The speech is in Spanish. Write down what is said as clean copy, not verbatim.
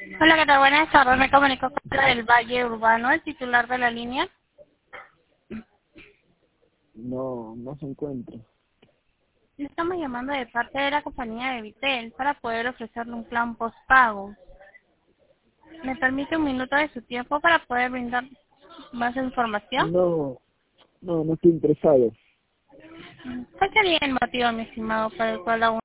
Hola, ¿qué tal? Buenas tardes. Me comunico con la del Valle Urbano, el titular de la línea. No se encuentra. Le estamos llamando de parte de la compañía de Vitel para poder ofrecerle un plan postpago. ¿Me permite un minuto de su tiempo para poder brindar más información? No estoy interesado. ¿Cuál sería el motivo, mi estimado, por el cual aún